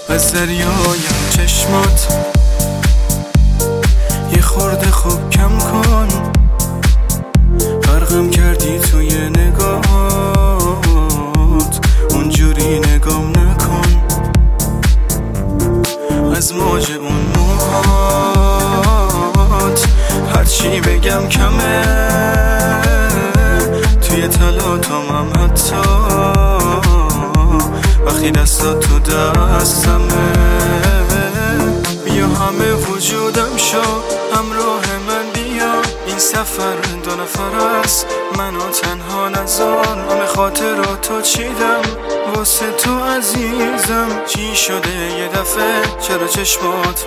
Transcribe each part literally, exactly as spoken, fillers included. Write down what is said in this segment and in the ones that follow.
از دریایم چشمات، یه خورده خوب کم کن. غرقم کردی توی نگاهات، اونجوری نگام نکن. از موج اون موهات هرچی بگم کمه، توی تلاطمم حتی وقتی دستات تو دستمه. بیا همه وجودم شو، همراه من بیا. این سفر دو نفر است، منو تنها نذار. همه خاطراتو چیدم واسه تو عزیزم. چی شده یه دفعه؟ چرا چشمات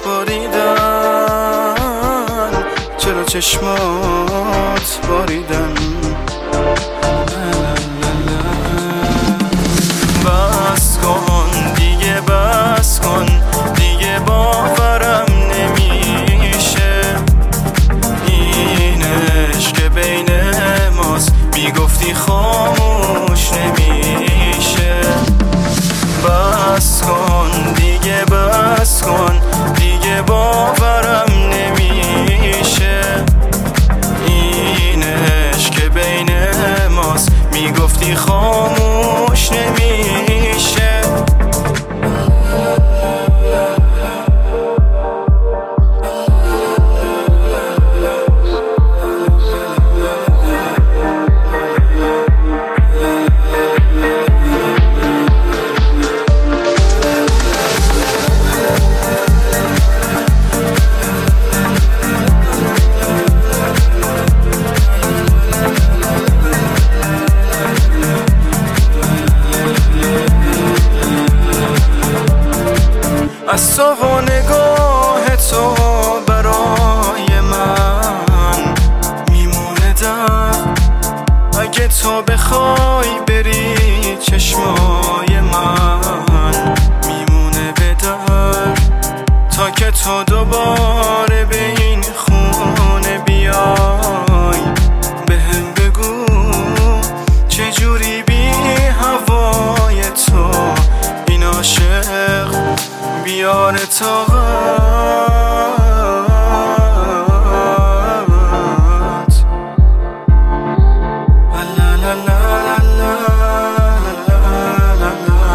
باریدن؟ چرا چشمات باریدن؟ بس کن دیگه، بس کن دیگه، باورم نمیشه این عشق که بین ماست. میگفتی خاموش نمیشه. بس کن دیگه، بس کن دیگه، باورم نمیشه این عشق که بین ماست. میگفتی خاموش نمیشه. از تو و نگاه تو برای من میمونه در. اگه تو بخوای بری چشمای من میمونه به در. تا که تو دوباره به این خونه بیای، بهم بگو چجوری بی هوای تو این عاشق بیاره طاقت. لا لا لا لا لا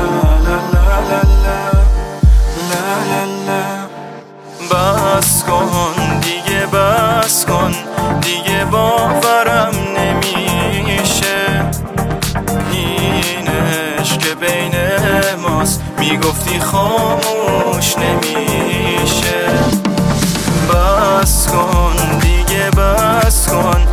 لا لا. بس کن دیگه، بس کن دیگه، باورم نمیشه این عشق که بین ماست. میگفتی خاموش نمیشه. بس کن دیگه، بس کن